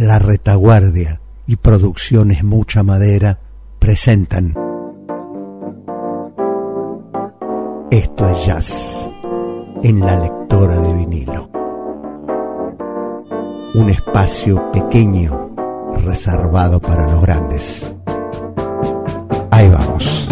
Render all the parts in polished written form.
La Retaguardia y Producciones Mucha Madera presentan Esto es Jazz en la lectora de vinilo. Un espacio pequeño reservado para los grandes. Ahí vamos.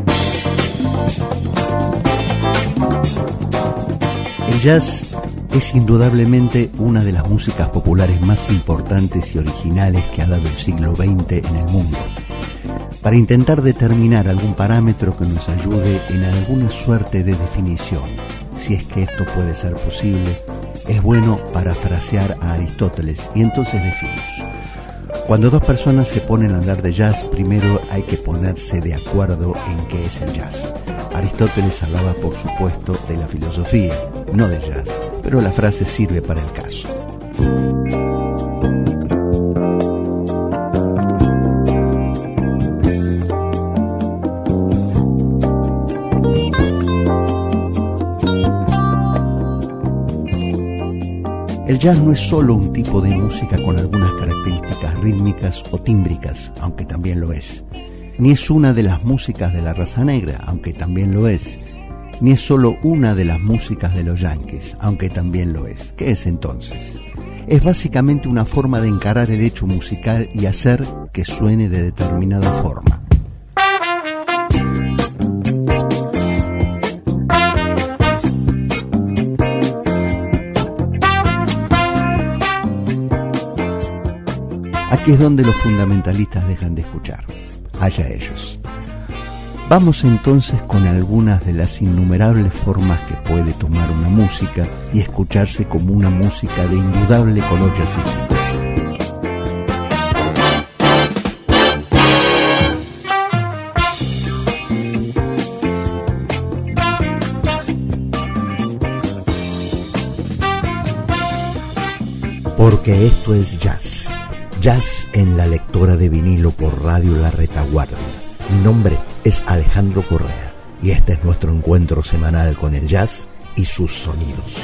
El jazz es indudablemente una de las músicas populares más importantes y originales que ha dado el siglo XX en el mundo. Para intentar determinar algún parámetro que nos ayude en alguna suerte de definición, si es que esto puede ser posible, es bueno parafrasear a Aristóteles y entonces decimos: cuando dos personas se ponen a hablar de jazz, primero hay que ponerse de acuerdo en qué es el jazz. Aristóteles hablaba, por supuesto, de la filosofía, no del jazz, pero la frase sirve para el caso. El jazz no es solo un tipo de música con algunas características rítmicas o tímbricas, aunque también lo es. Ni es una de las músicas de la raza negra, aunque también lo es. Ni es solo una de las músicas de los yanquis, aunque también lo es. ¿Qué es entonces? Es básicamente una forma de encarar el hecho musical y hacer que suene de determinada forma. Aquí es donde los fundamentalistas dejan de escuchar. Allá ellos. Vamos entonces con algunas de las innumerables formas que puede tomar una música y escucharse como una música de indudable color jazzístico. Porque esto es jazz. Jazz en la lectora de vinilo por Radio La Retaguardia. Mi nombre es Alejandro Correa y este es nuestro encuentro semanal con el jazz y sus sonidos.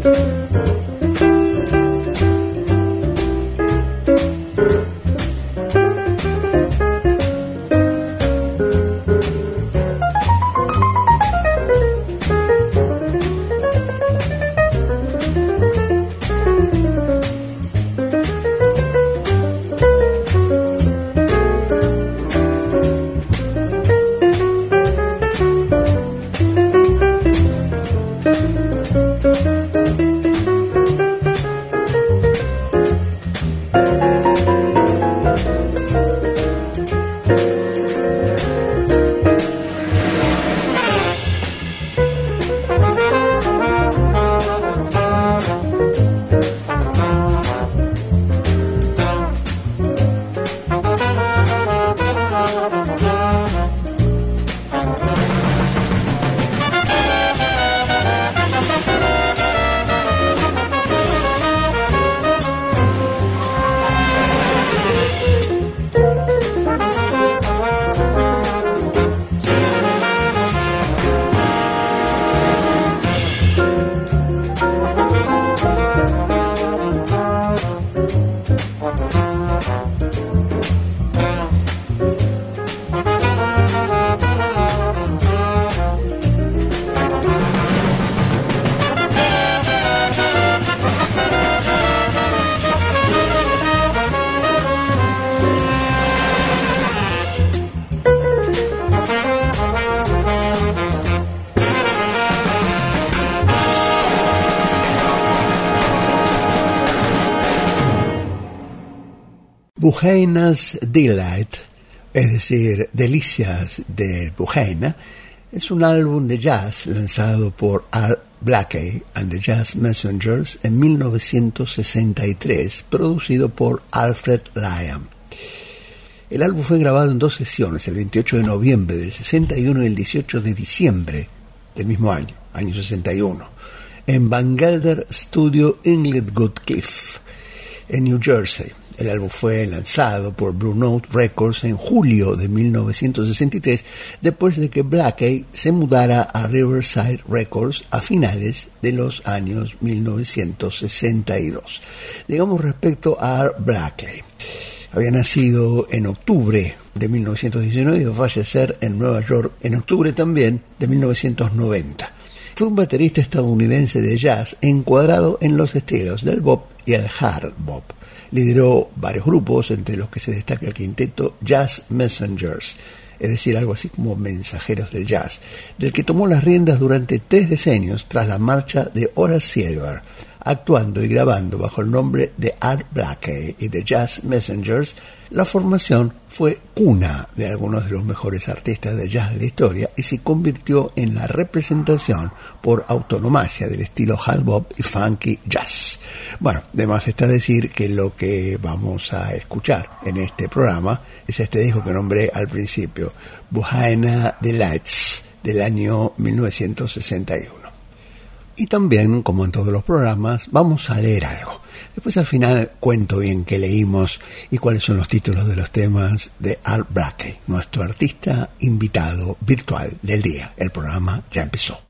Buhayna's Delight, es decir, Delicias de Buhayna, es un álbum de jazz lanzado por Art Blakey and the Jazz Messengers en 1963, producido por Alfred Liam. El álbum fue grabado en dos sesiones, el 28 de noviembre del 61 y el 18 de diciembre del mismo año 61, en Van Gelder Studio Inglewood Cliff, en New Jersey. El álbum fue lanzado por Blue Note Records en julio de 1963, después de que Blakey se mudara a Riverside Records a finales de los años 1962. Digamos respecto a Art Blakey. Había nacido en octubre de 1919 y va a fallecer en Nueva York en octubre también de 1990. Fue un baterista estadounidense de jazz encuadrado en los estilos del bop y el hard bop. Lideró varios grupos, entre los que se destaca el quinteto Jazz Messengers, es decir, algo así como mensajeros del jazz, del que tomó las riendas durante 3 decenios tras la marcha de Horace Silver, actuando y grabando bajo el nombre de Art Blakey y The Jazz Messengers. La formación fue cuna de algunos de los mejores artistas de jazz de la historia y se convirtió en la representación por autonomacia del estilo hard bop y funky jazz. Bueno, de más está decir que lo que vamos a escuchar en este programa es este disco que nombré al principio, Buhayna Delights, del año 1961. Y también, como en todos los programas, vamos a leer algo. Después al final cuento bien qué leímos y cuáles son los títulos de los temas de Art Blakey, nuestro artista invitado virtual del día. El programa ya empezó.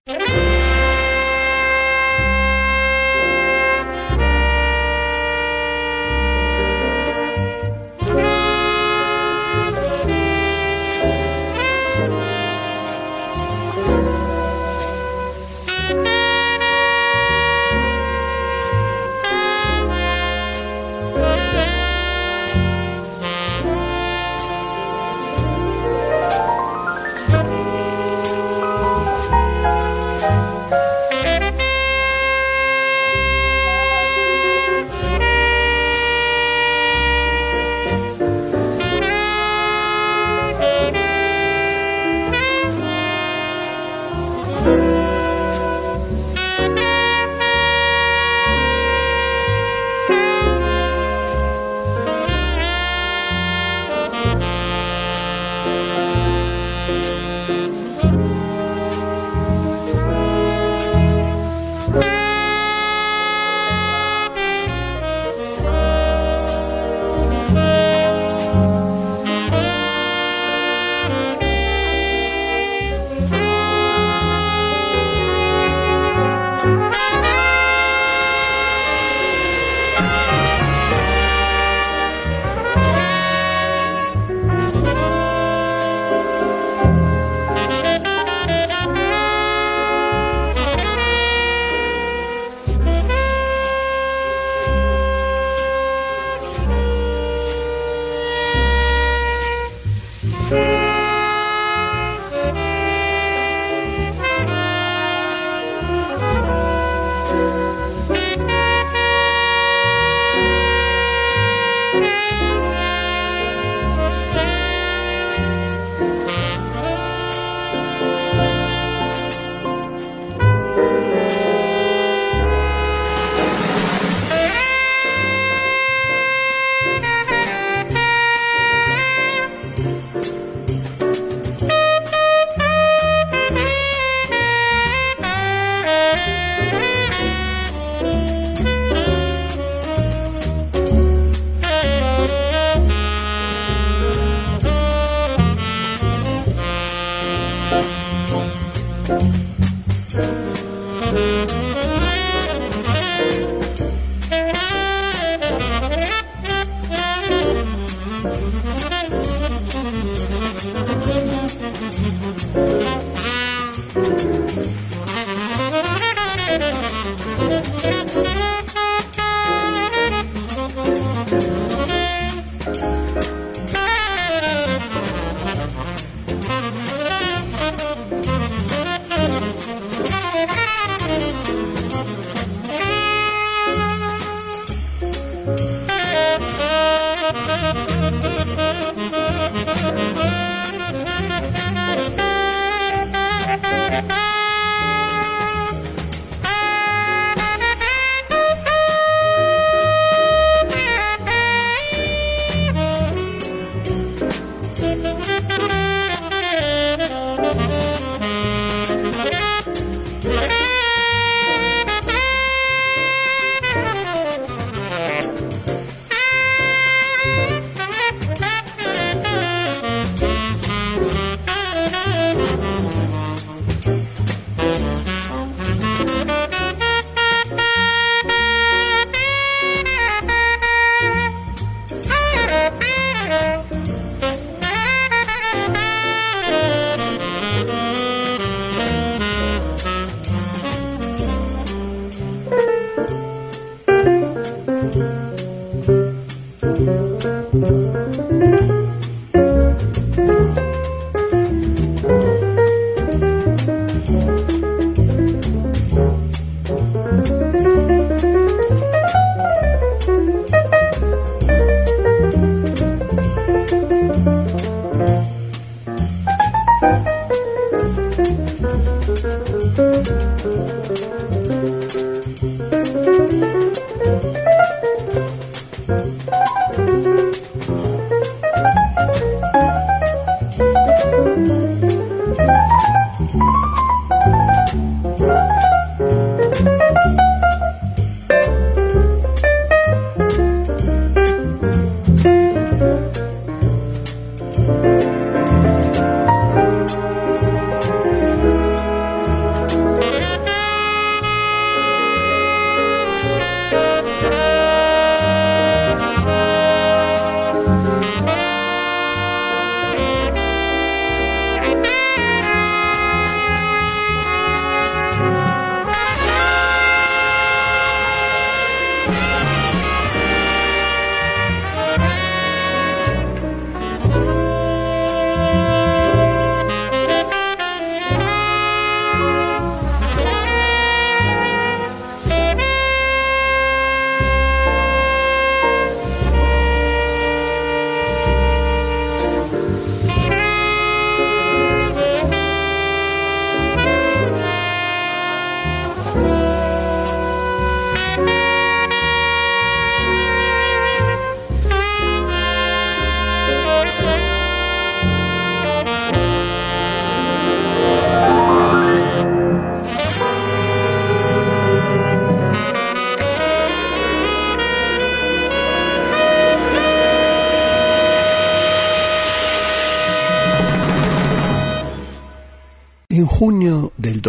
En junio del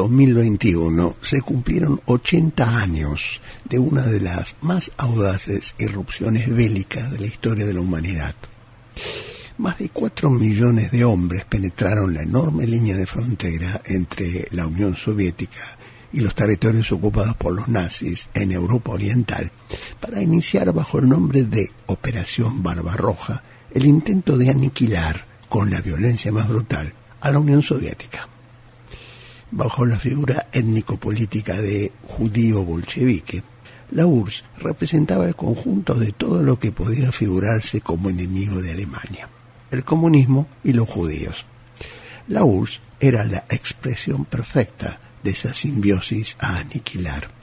2021 se cumplieron 80 años de una de las más audaces irrupciones bélicas de la historia de la humanidad. Más de 4 millones de hombres penetraron la enorme línea de frontera entre la Unión Soviética y los territorios ocupados por los nazis en Europa Oriental para iniciar bajo el nombre de Operación Barbarroja el intento de aniquilar con la violencia más brutal a la Unión Soviética. Bajo la figura étnico-política de judío bolchevique, la URSS representaba el conjunto de todo lo que podía figurarse como enemigo de Alemania, el comunismo y los judíos. La URSS era la expresión perfecta de esa simbiosis a aniquilar.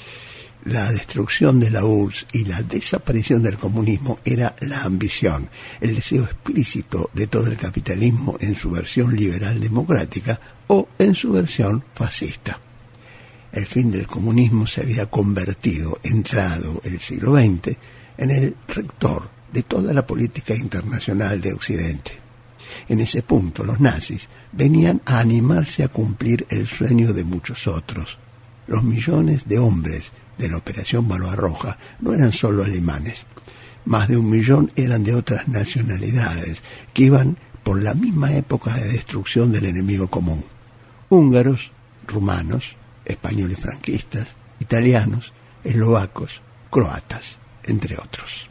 La destrucción de la URSS y la desaparición del comunismo era la ambición, el deseo explícito de todo el capitalismo en su versión liberal democrática o en su versión fascista. El fin del comunismo se había convertido, entrado el siglo XX, en el rector de toda la política internacional de Occidente. En ese punto los nazis venían a animarse a cumplir el sueño de muchos otros. Los millones de hombres de la Operación Barbarroja no eran solo alemanes. Más de 1 millón eran de otras nacionalidades que iban por la misma época de destrucción del enemigo común. Húngaros, rumanos, españoles franquistas, italianos, eslovacos, croatas, entre otros.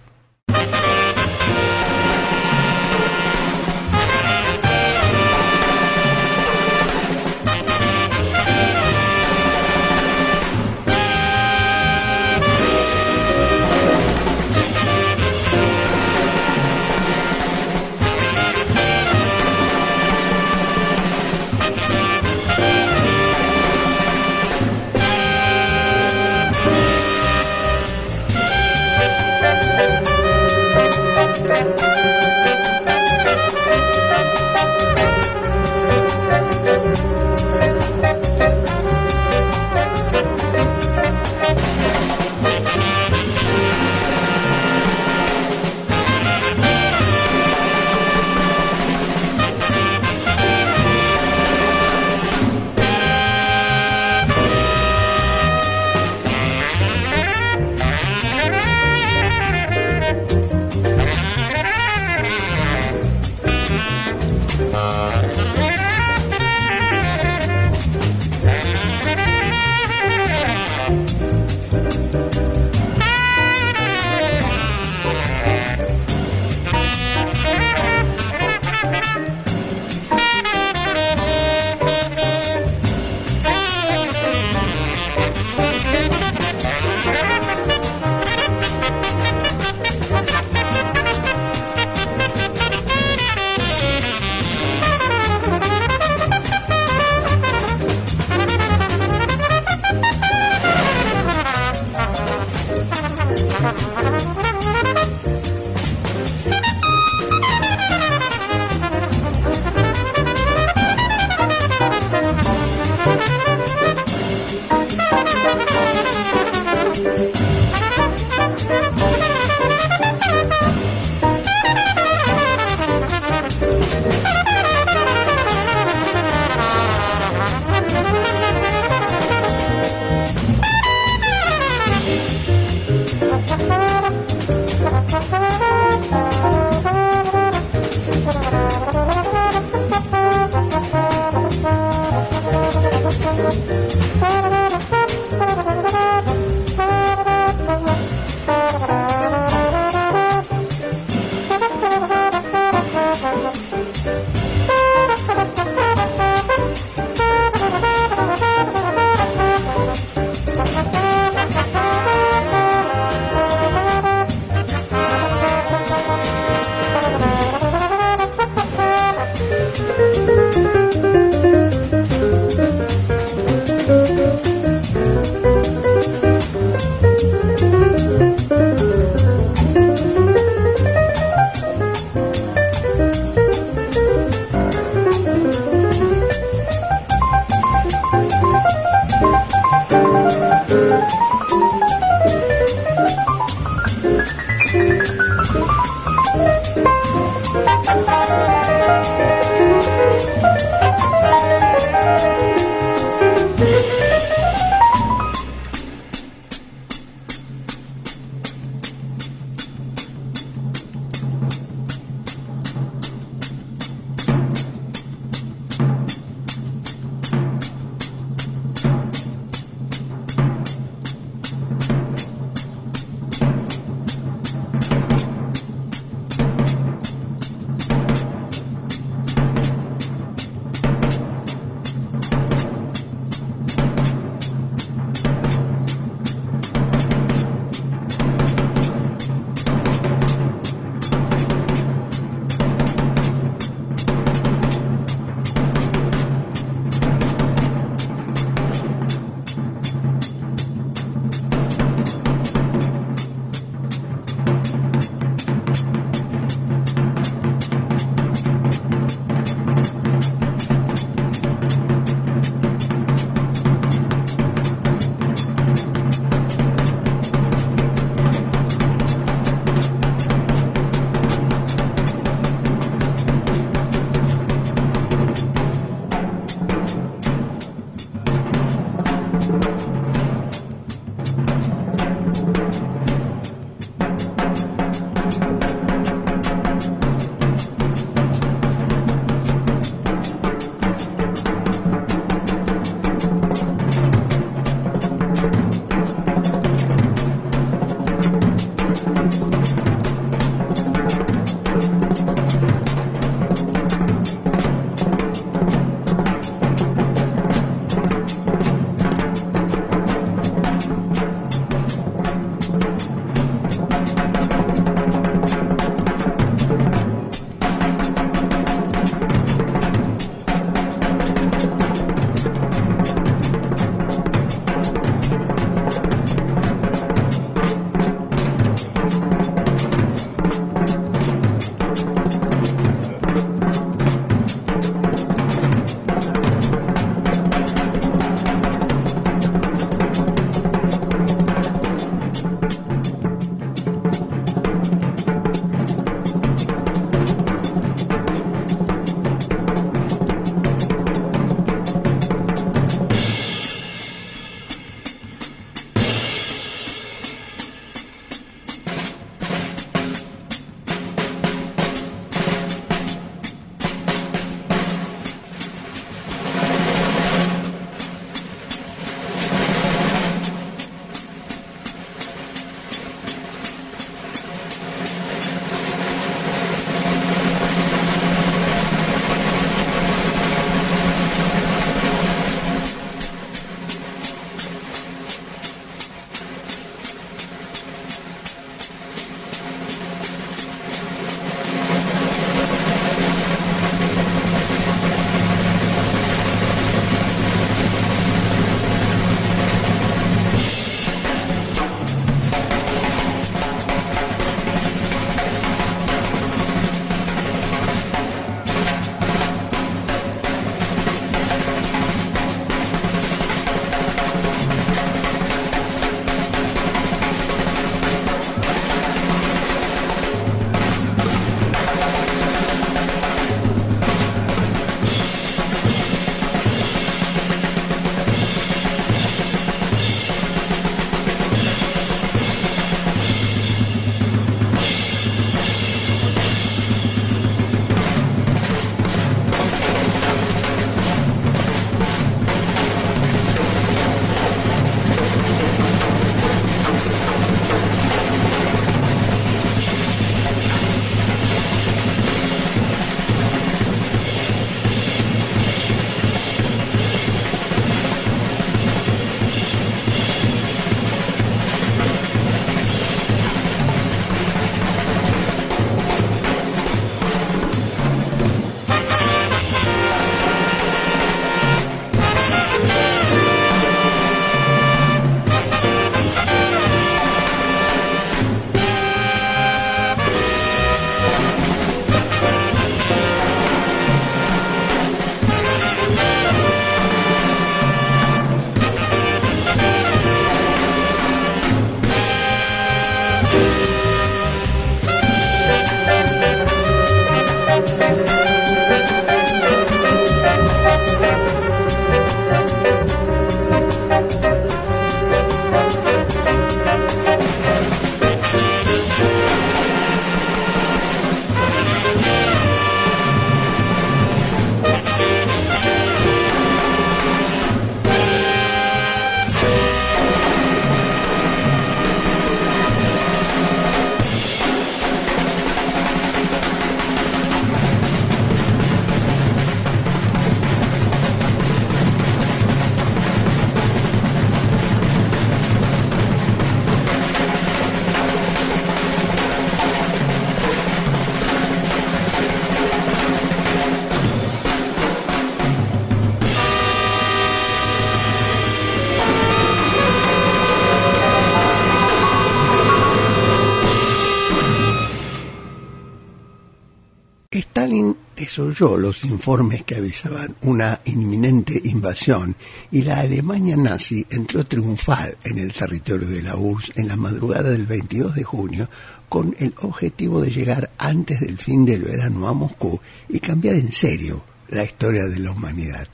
Stalin desoyó los informes que avisaban una inminente invasión y la Alemania nazi entró triunfal en el territorio de la URSS en la madrugada del 22 de junio con el objetivo de llegar antes del fin del verano a Moscú y cambiar en serio la historia de la humanidad.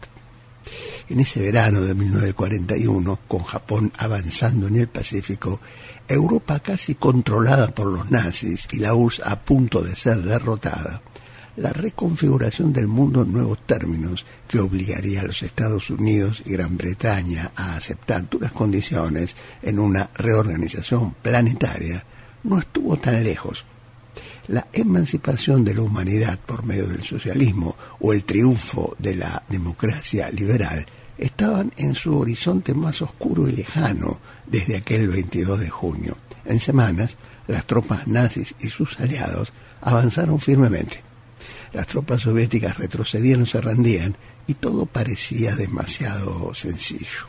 En ese verano de 1941, con Japón avanzando en el Pacífico, Europa casi controlada por los nazis y la URSS a punto de ser derrotada, la reconfiguración del mundo en nuevos términos que obligaría a los Estados Unidos y Gran Bretaña a aceptar duras condiciones en una reorganización planetaria no estuvo tan lejos. La emancipación de la humanidad por medio del socialismo o el triunfo de la democracia liberal estaban en su horizonte más oscuro y lejano desde aquel 22 de junio. En semanas, las tropas nazis y sus aliados avanzaron firmemente. Las tropas soviéticas retrocedían o se rendían y todo parecía demasiado sencillo.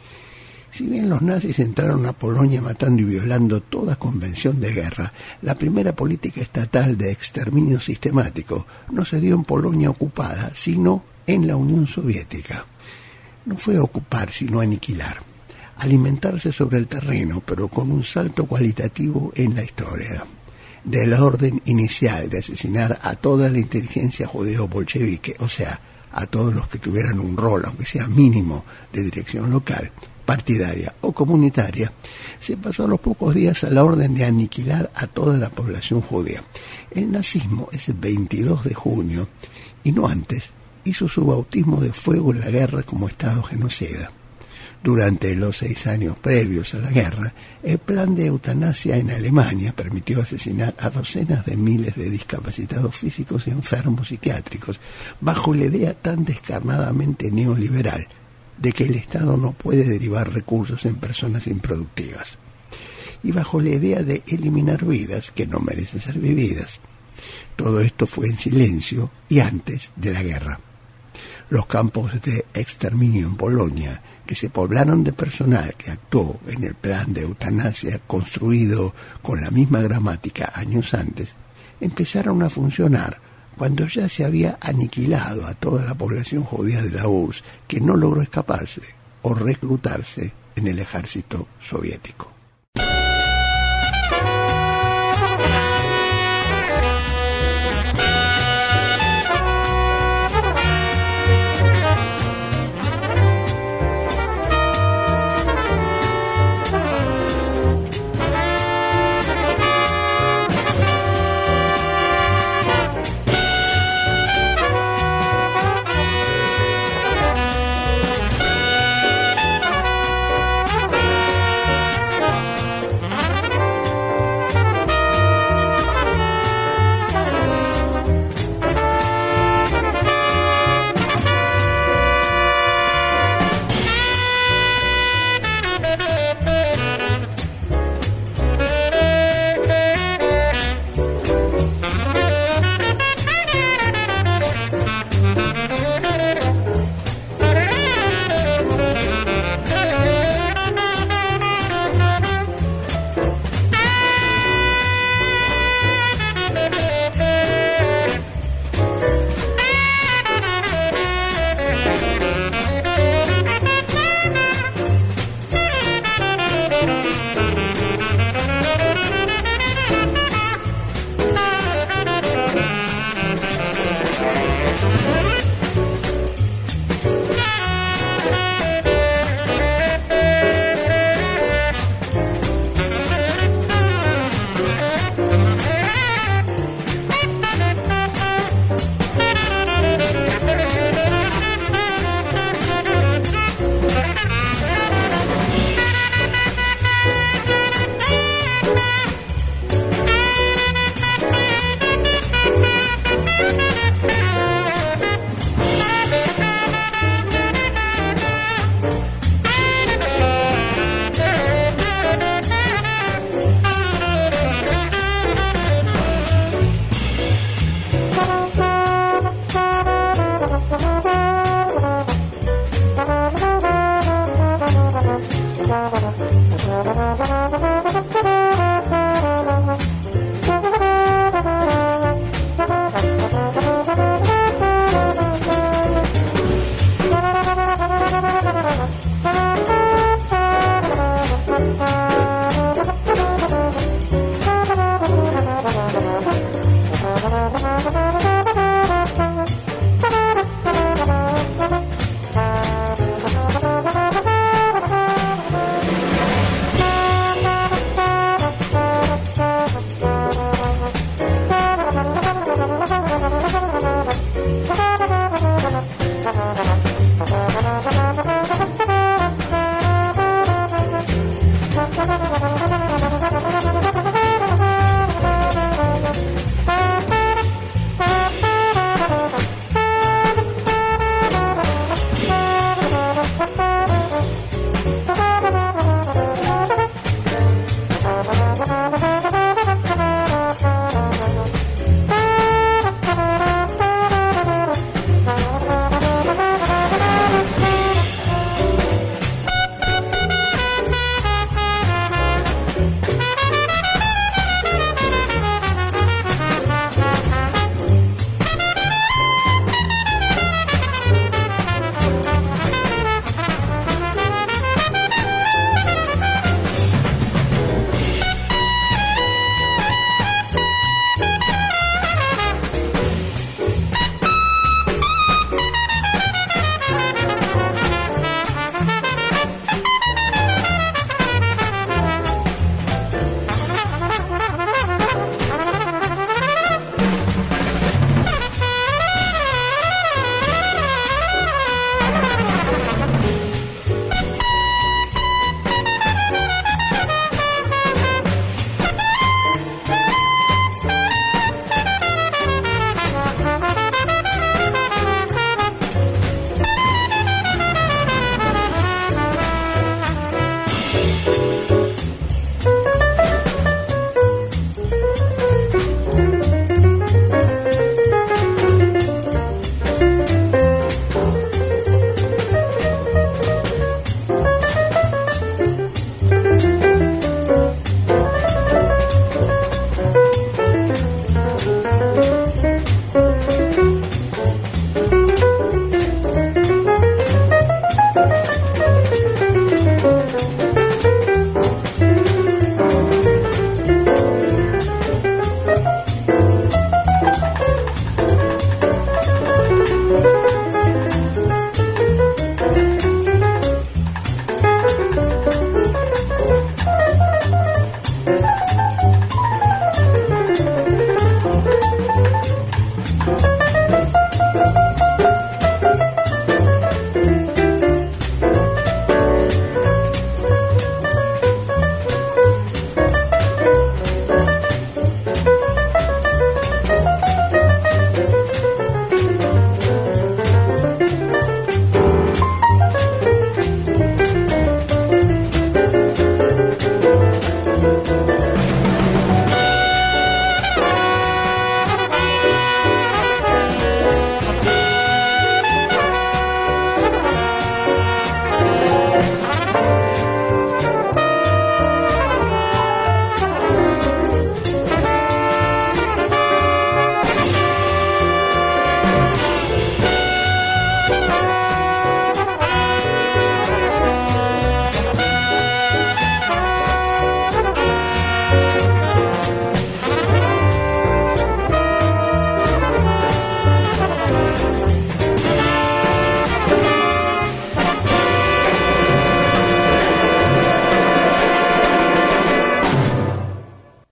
Si bien los nazis entraron a Polonia matando y violando toda convención de guerra, la primera política estatal de exterminio sistemático no se dio en Polonia ocupada, sino en la Unión Soviética. No fue ocupar, sino aniquilar. Alimentarse sobre el terreno, pero con un salto cualitativo en la historia. Del orden inicial de asesinar a toda la inteligencia judeo-bolchevique, o sea, a todos los que tuvieran un rol, aunque sea mínimo, de dirección local, partidaria o comunitaria, se pasó a los pocos días a la orden de aniquilar a toda la población judía. El nazismo ese 22 de junio, y no antes, hizo su bautismo de fuego en la guerra como Estado genocida. Durante los 6 años previos a la guerra, el plan de eutanasia en Alemania permitió asesinar a docenas de miles de discapacitados físicos y enfermos psiquiátricos, bajo la idea tan descarnadamente neoliberal de que el Estado no puede derivar recursos en personas improductivas, y bajo la idea de eliminar vidas que no merecen ser vividas. Todo esto fue en silencio y antes de la guerra. Los campos de exterminio en Polonia, que se poblaron de personal que actuó en el plan de eutanasia construido con la misma gramática años antes, empezaron a funcionar cuando ya se había aniquilado a toda la población judía de la URSS que no logró escaparse o reclutarse en el ejército soviético.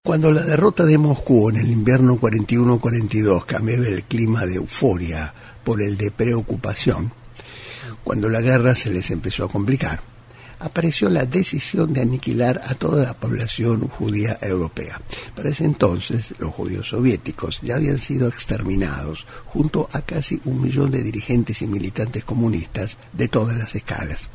Cuando la derrota de Moscú en el invierno 41-42 cambiaba el clima de euforia por el de preocupación, cuando la guerra se les empezó a complicar, apareció la decisión de aniquilar a toda la población judía europea. Para ese entonces, los judíos soviéticos ya habían sido exterminados junto a casi 1 millón de dirigentes y militantes comunistas de todas las escalas.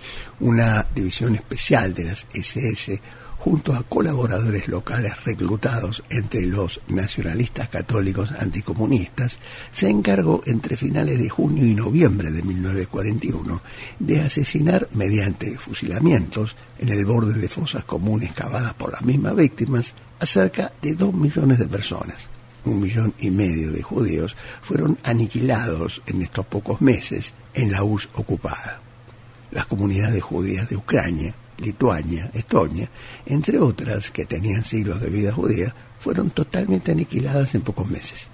Una división especial de las SS, junto a colaboradores locales reclutados entre los nacionalistas católicos anticomunistas, se encargó entre finales de junio y noviembre de 1941 de asesinar mediante fusilamientos en el borde de fosas comunes cavadas por las mismas víctimas a cerca de 2 millones de personas. 1,5 millones de judíos fueron aniquilados en estos pocos meses en la URSS ocupada. Las comunidades judías de Ucrania, Lituania, Estonia, entre otras que tenían siglos de vida judía, fueron totalmente aniquiladas en pocos meses.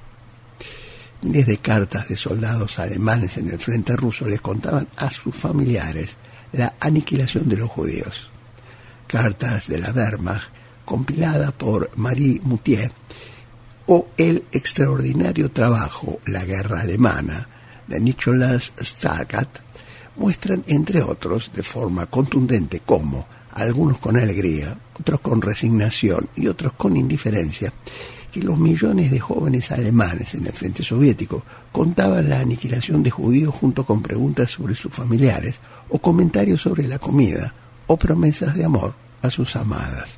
Miles de cartas de soldados alemanes en el frente ruso les contaban a sus familiares la aniquilación de los judíos. Cartas de la Wehrmacht, compilada por Marie Moutier, o el extraordinario trabajo La guerra alemana, de Nicholas Stargard, muestran, entre otros, de forma contundente cómo, algunos con alegría, otros con resignación y otros con indiferencia, que los millones de jóvenes alemanes en el frente soviético contaban la aniquilación de judíos junto con preguntas sobre sus familiares o comentarios sobre la comida o promesas de amor a sus amadas.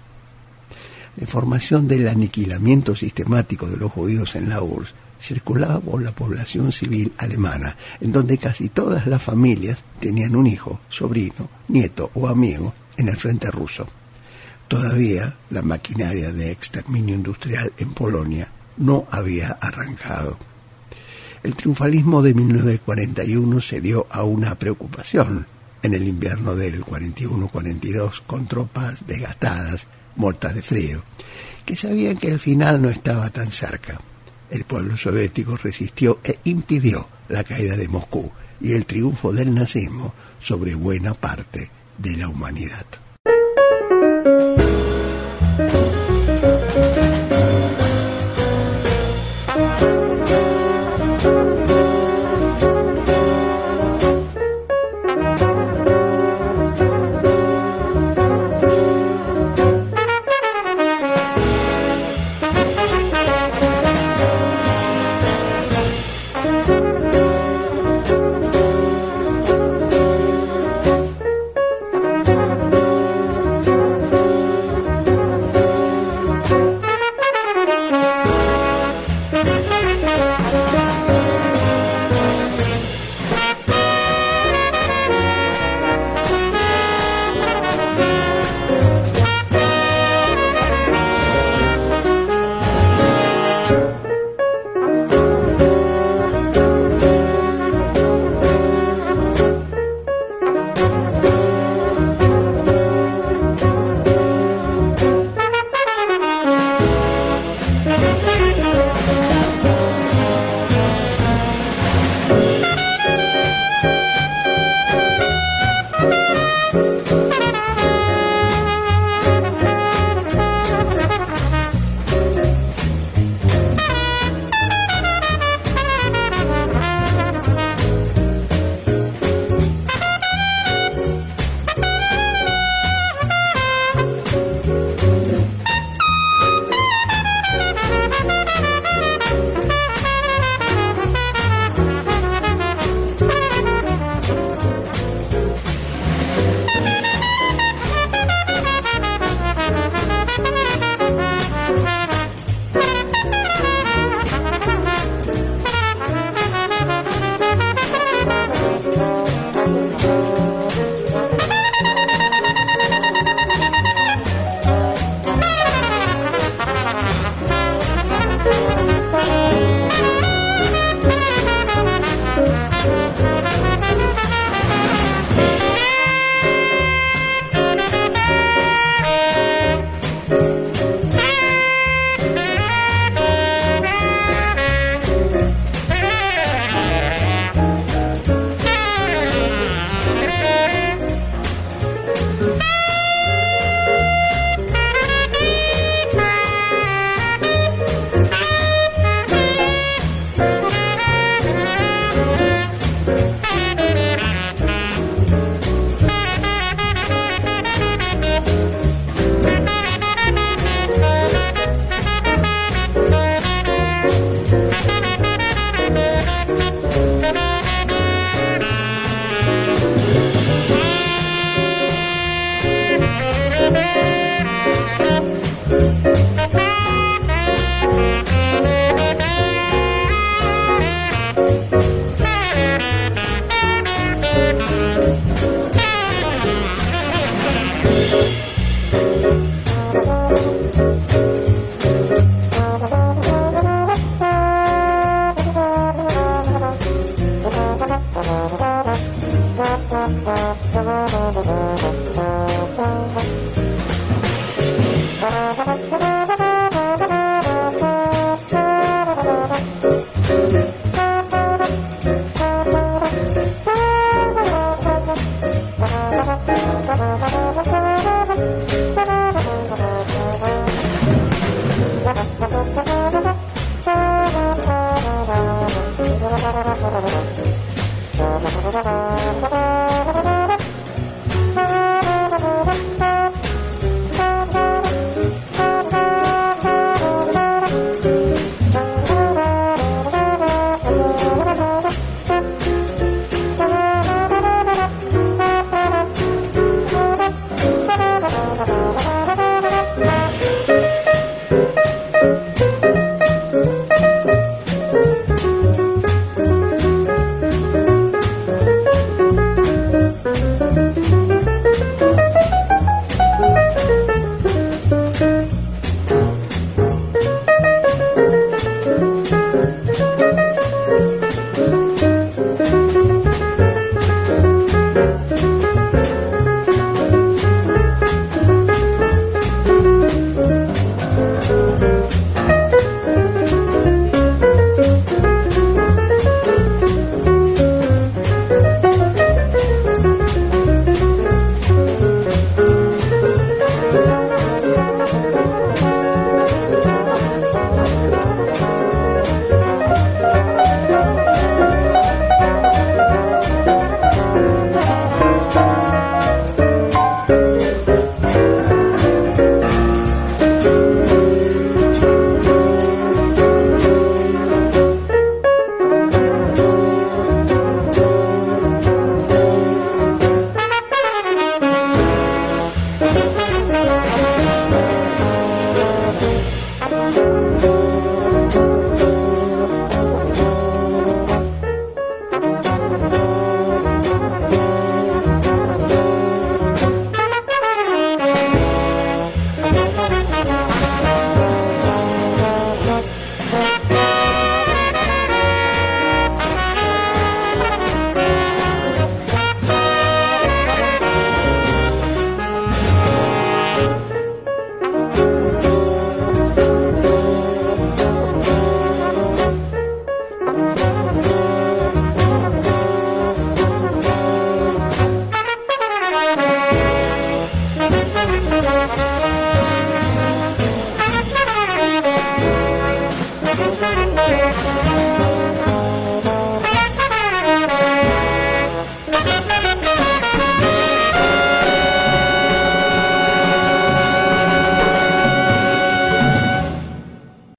La información del aniquilamiento sistemático de los judíos en la URSS circulaba por la población civil alemana, en donde casi todas las familias tenían un hijo, sobrino, nieto o amigo en el frente ruso. Todavía la maquinaria de exterminio industrial en Polonia no había arrancado. El triunfalismo de 1941 se dio a una preocupación en el invierno del 41-42 con tropas desgastadas, muertas de frío, que sabían que el final no estaba tan cerca. El pueblo soviético resistió e impidió la caída de Moscú y el triunfo del nazismo sobre buena parte de la humanidad.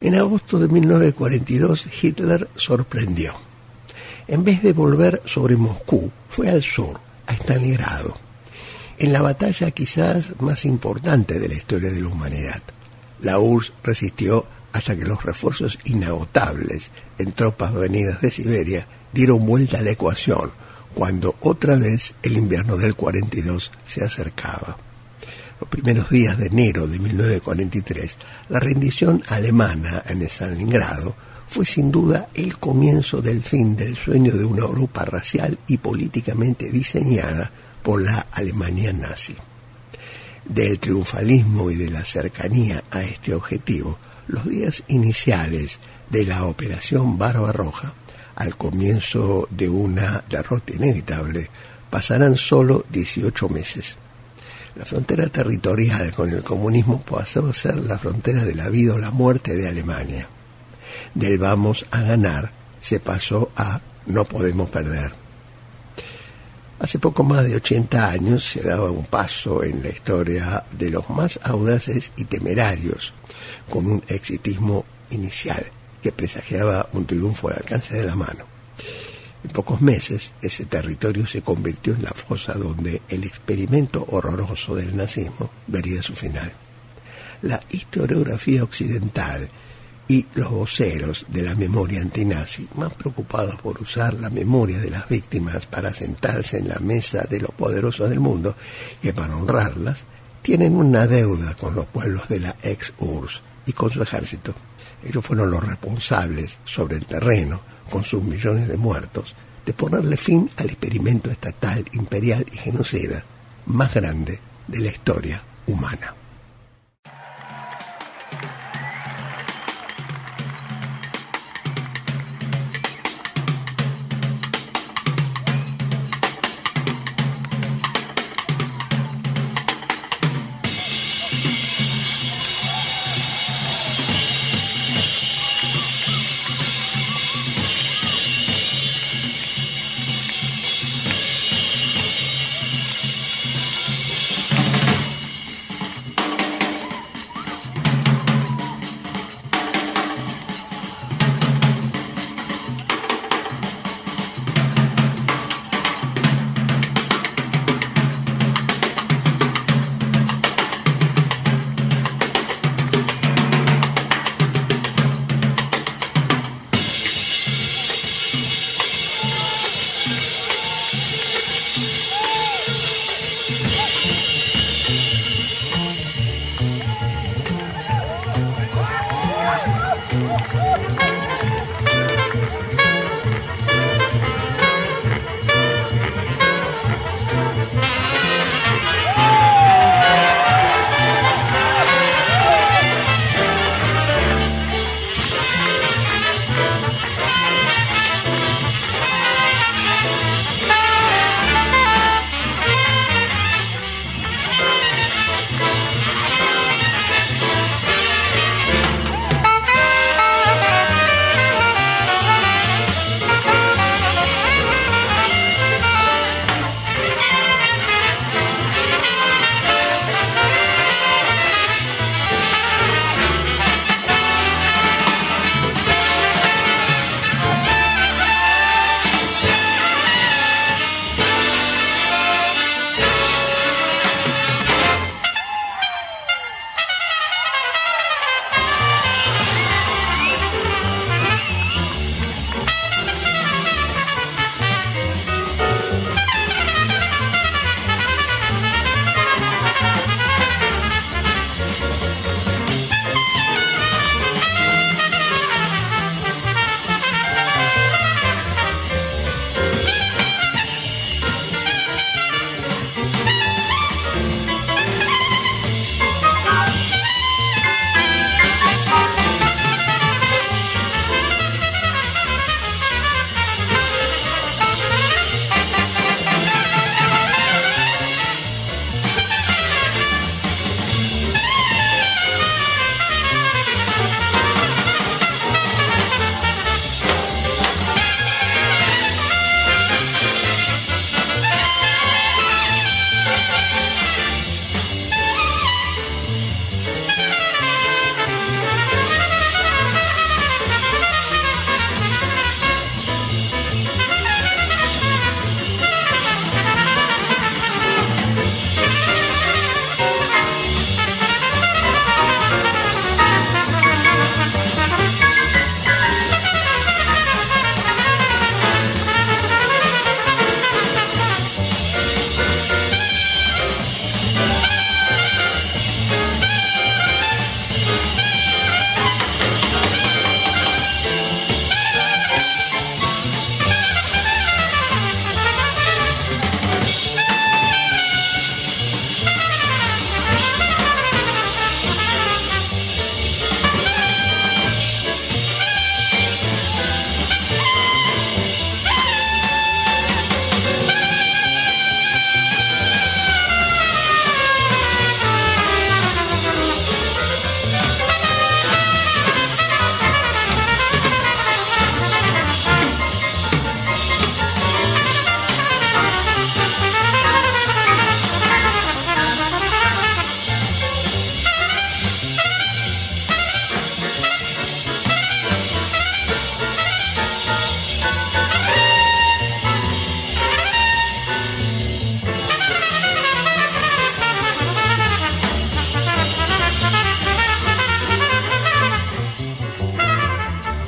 En agosto de 1942, Hitler sorprendió. En vez de volver sobre Moscú, fue al sur, a Stalingrado, en la batalla quizás más importante de la historia de la humanidad. La URSS resistió hasta que los refuerzos inagotables en tropas venidas de Siberia dieron vuelta a la ecuación, cuando otra vez el invierno del 42 se acercaba. Los primeros días de enero de 1943, la rendición alemana en Stalingrado fue sin duda el comienzo del fin del sueño de una Europa racial y políticamente diseñada por la Alemania nazi. Del triunfalismo y de la cercanía a este objetivo, los días iniciales de la Operación Barbarroja, al comienzo de una derrota inevitable, pasarán solo 18 meses. La frontera territorial con el comunismo pasó a ser la frontera de la vida o la muerte de Alemania. Del vamos a ganar se pasó a no podemos perder. Hace poco más de 80 años se daba un paso en la historia de los más audaces y temerarios, con un exitismo inicial que presagiaba un triunfo al alcance de la mano. En pocos meses, ese territorio se convirtió en la fosa donde el experimento horroroso del nazismo vería su final. La historiografía occidental y los voceros de la memoria antinazi, más preocupados por usar la memoria de las víctimas para sentarse en la mesa de los poderosos del mundo que para honrarlas, tienen una deuda con los pueblos de la ex-URSS y con su ejército. Ellos fueron los responsables sobre el terreno, con sus millones de muertos, de ponerle fin al experimento estatal, imperial y genocida más grande de la historia humana.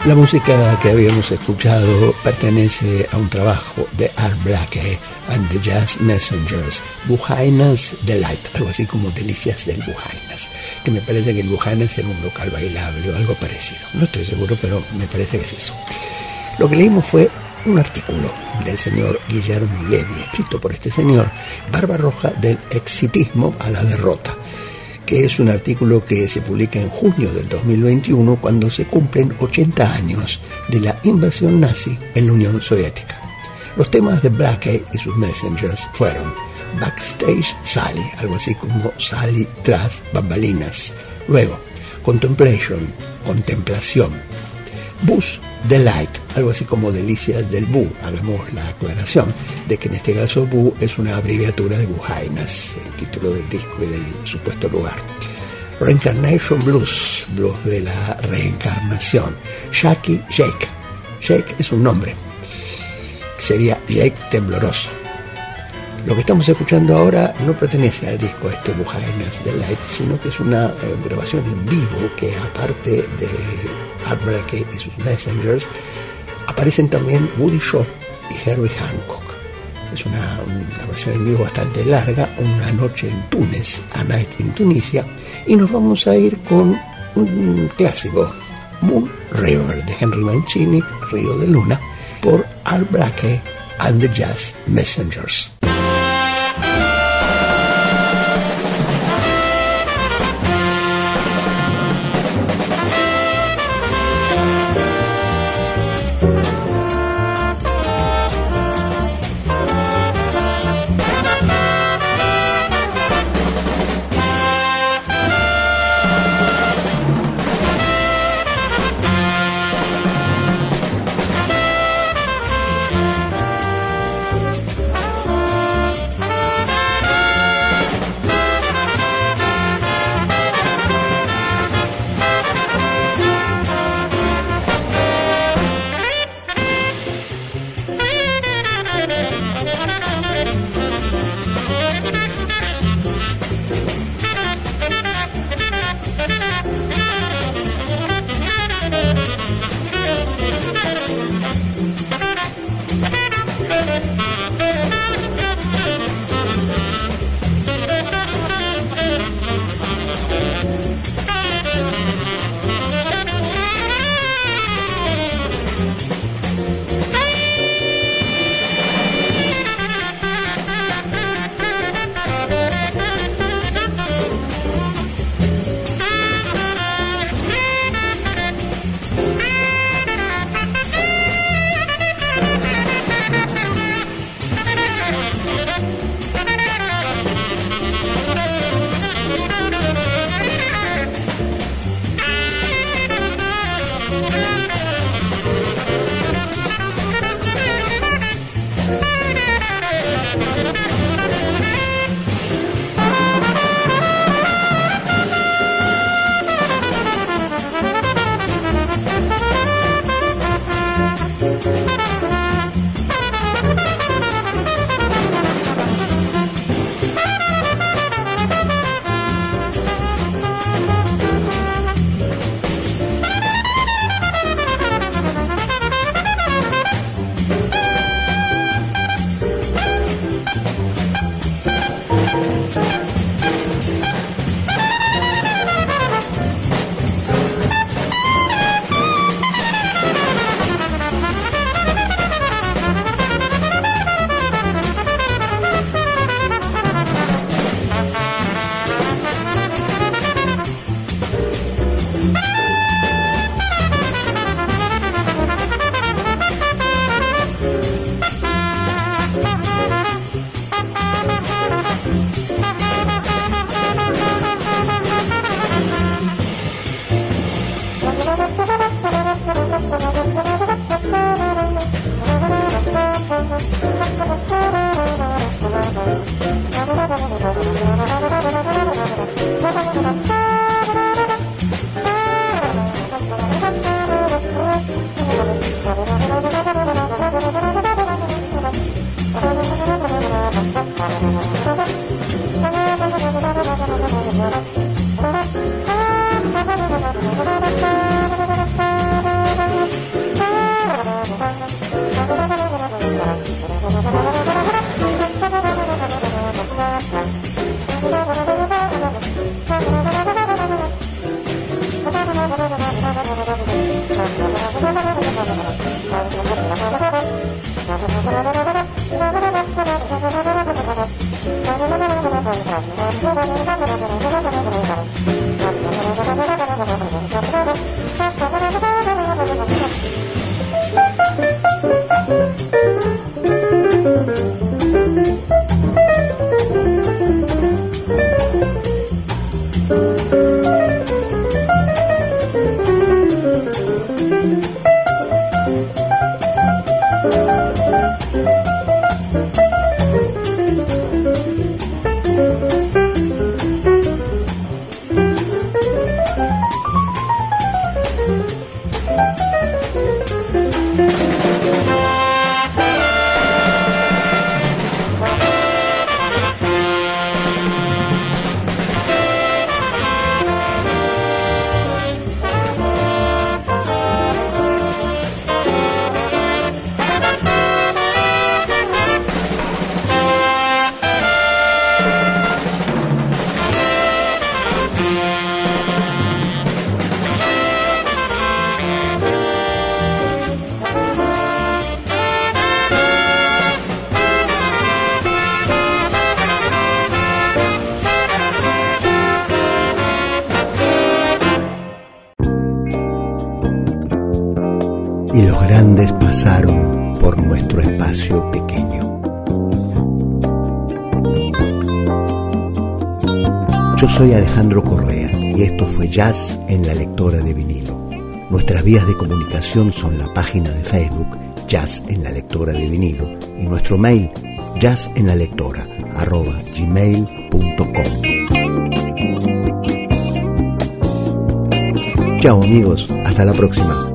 La música que habíamos escuchado pertenece a un trabajo de Art Blakey and the Jazz Messengers, Buhaynas Delight, algo así como Delicias del Buhaynas, que me parece que el Buhaynas era un local bailable o algo parecido. No estoy seguro, pero me parece que es eso. Lo que leímos fue un artículo del señor Guillermo Levi, escrito por este señor, Barbarroja del exitismo a la derrota, que es un artículo que se publica en junio del 2021 cuando se cumplen 80 años de la invasión nazi en la Unión Soviética. Los temas de Blakey y sus Messengers fueron Backstage Sally, algo así como Sally tras bambalinas. Luego, Contemplation, contemplación. Bus Delight, algo así como Delicias del Bu. Hagamos la aclaración de que en este caso Bu es una abreviatura de Buhaynas, el título del disco y del supuesto lugar. Reincarnation Blues, blues de la reencarnación. Jackie Jake, Jake es un nombre, sería Jake Tembloroso. Lo que estamos escuchando ahora no pertenece al disco Buhaynas Delight, sino que es una grabación en vivo que, aparte de Art Blakey y sus Messengers, aparecen también Woody Shaw y Herbie Hancock. Es una versión en vivo bastante larga, Una noche en Túnez, A Night in Tunisia, y nos vamos a ir con un clásico, Moon River, de Henry Mancini, Río de Luna, por Art Blakey and the Jazz Messengers. Y los grandes pasaron por nuestro espacio pequeño. Yo soy Alejandro Correa y esto fue Jazz en la Lectora de Vinilo. Nuestras vías de comunicación son la página de Facebook Jazz en la Lectora de Vinilo y nuestro mail jazzenlalectora@gmail.com. Chao amigos, hasta la próxima.